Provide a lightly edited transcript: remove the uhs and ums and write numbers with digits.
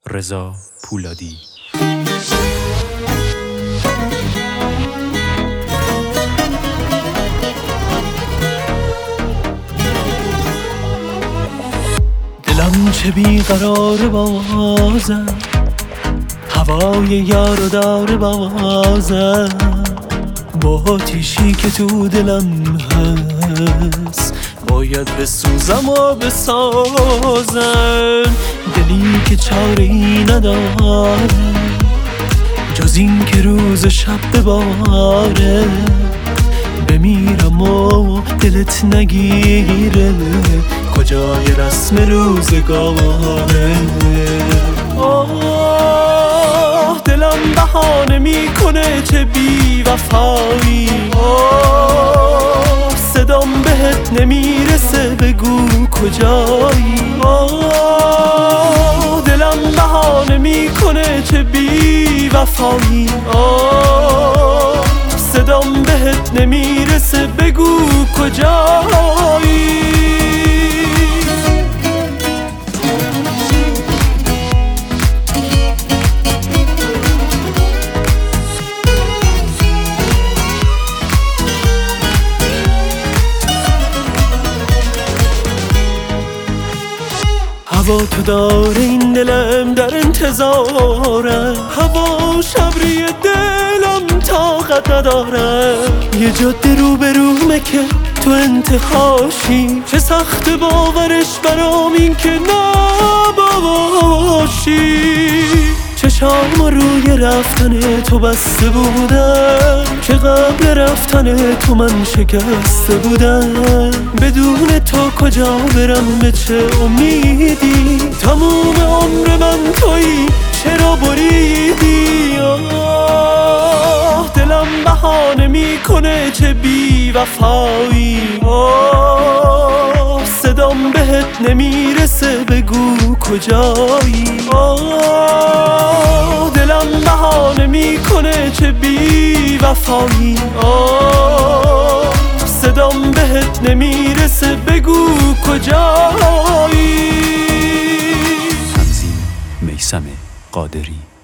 رضا پولادی. دلم چه بیقراره بازم، هوای یارو داره بازم، با آتیشی که تو دلم هست باید بسوزم و بسازم. دلی که چاره ای نداره جز این که روز شب بباره، بمیرم و دلت نگیره کجای رسم روزگاره. آه دلم بهانه میکنه چه بی وفایی، صدام بهت نمیرسه بگو کجایی. آه دلم بهانه میکنه چه بی وفایی، صدام بهت نمیرسه بگو کجایی. هوا تو داره این دلم در انتظاره، هوا شبری دلم طاقت نداره. یه جاده روبرومه که تو انتهاشی، چه سخت باورش برام این که نباشی. چشام روی رفتن تو بسته بودم که قبل رفتن تو من شکسته بودم. بدون تو کجا برم به چه امیدی، تموم عمر من تویی چرا بریدی. آه دلم بهانه میکنه چه بی وفایی، صدام بهت نمیرسه بگو کجایی. آه دلم بهانه میکنه چه بی وفایی، صدام بهت نمیرسه بگو کجایی. تنظیم میثم قادری.